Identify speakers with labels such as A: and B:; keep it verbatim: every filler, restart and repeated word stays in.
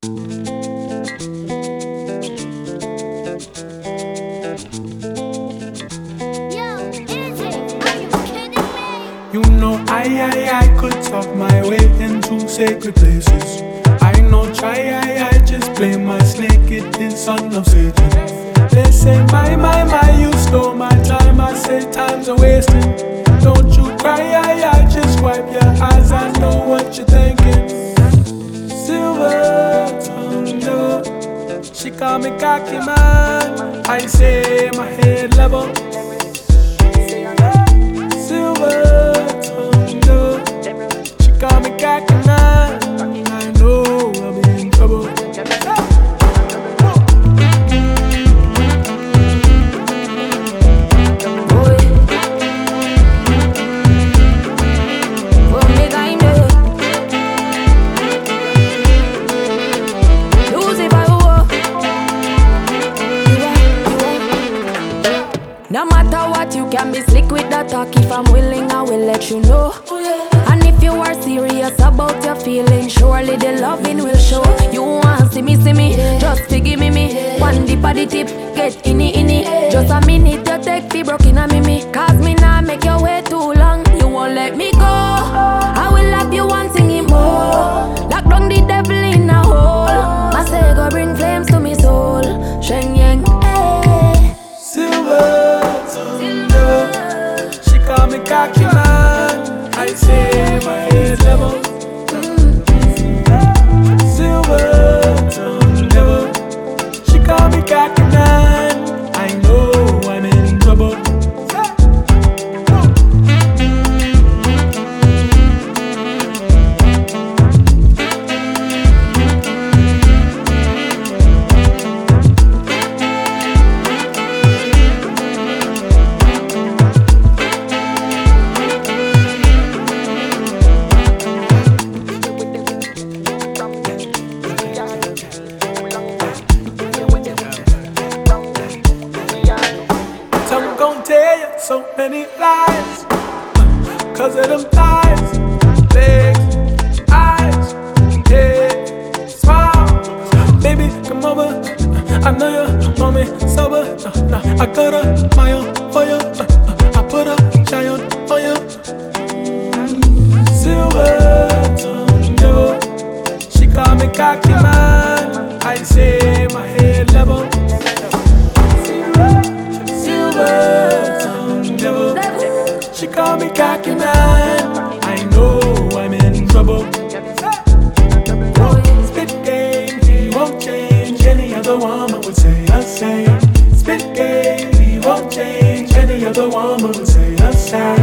A: You know I, I, I could talk my way into sacred places. I know try, I, I just play my snake, it is son of Satan. They say my, my, my, you stole my time. I say time's a wasting. Don't you cry, I, I just wipe your eyes. I know what you're thinking. Silver tongue devil, she call me cocky man. I say my head level. Silver tongue devil, she call me cocky man. I know I'll be in trouble.
B: No matter what, you can be slick with that talk. If I'm willing, I will let you know. And if you are serious about your feelings, surely the loving will show. You want see me, see me, just forgive me, me. One dip at the tip, get inny, inny. Just a minute, you take the broken a mimi. Cause me nah make you wait too long. You won't let me go. I will love you one singing more. Lock down the devil in a hole. I say go bring flames to me soul. Sheng yang, eh.
A: Silver tongue, she call me cocky man. I say my head level. Silver tongue devil, she call me cocky man. I know I'm in trouble. Some gon' tell you so many lies, uh, cause of them thighs, legs, eyes, head, smile. Baby, come over, uh, I know you want me sober. uh, nah, I got a mile for you, uh, uh, I put a giant on you. Silver tongue devil, she call me cocky man. I say my head level. Silver tongue devil, she call me cocky man. I know I'm in trouble. Spit game, he won't change. Any other woman would say the same. Spit game, he won't change. Any other woman would say the same.